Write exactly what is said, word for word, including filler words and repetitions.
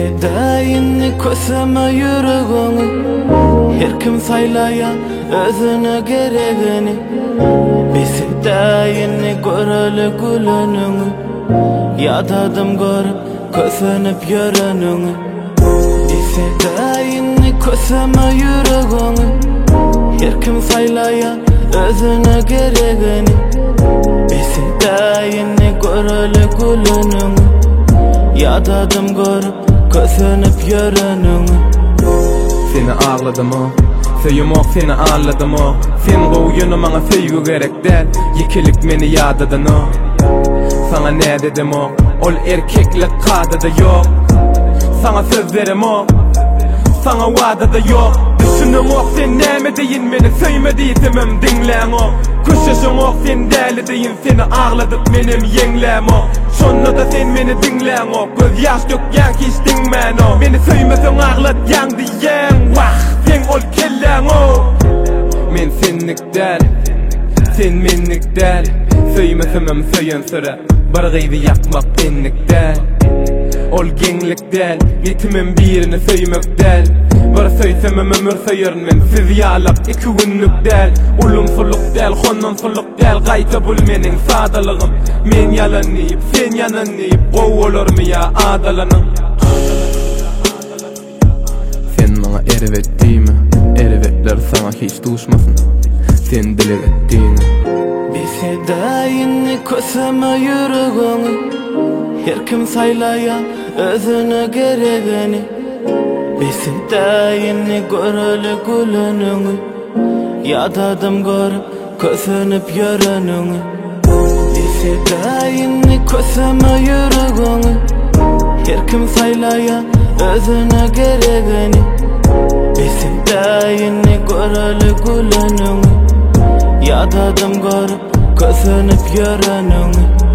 Sevdayını koysama yüreğini, her kim saylayan özüne gereğini. Bir sevdayını göreli gülününü, yadadım görüp kösünüp yörününü. Bir sevdayını koysama yüreğini, her kim saylayan özüne gereğini. Bir sevdayını göreli gülününü, yadadım görüp kösünüp yörününü. Seni ağladım o, söyüm ok seni anladım o. Sen koyunu bana söygü gerek del, yekilik meni yadadın o. Sana ne dedim o, ol erkeklik kadada yok. Sana söz verim o, sana vadada yok. Düşünüm ok sen neme deyin beni söymediysimim dinlen o. Kuşuşum ok sen deli deyin seni ağladık benim yenglem o. Şonda da sen beni dinlen o, göz yaş dökyen hiç dinmen o. Beni söymesen ağlat yan diyen, vah sen ol kellen o. Men senlik del, sen menlik del. Söymesemem söyün sıra, bargıydı yakmak benlik del. Ol genglik del, yetimin birini söymek del. Bar söysemem ömür sayırın men, siz yalap iki günlük del. Ulum suluk del, honnon suluk del. Gayta bul menin sadalığım. Men yalanlayıp, sen yananlayıp, qov olur mu ya adalanın. Sen bana erivettiğimi, erivetler sana hiç duşmasın. Sen dilevettiğini. Bir sevdayını koysama yüreğini, her kim saylayan özüne gereğini. Bir sevdayını göreli gülününü, yadadım görüp kösünüp yörününü. Bir sevdayını koysama yüreğini, her kim saylayan özüne gereğini. Bir sevdayını göreli gülününü, yadadım görüp kösünüp yörününü.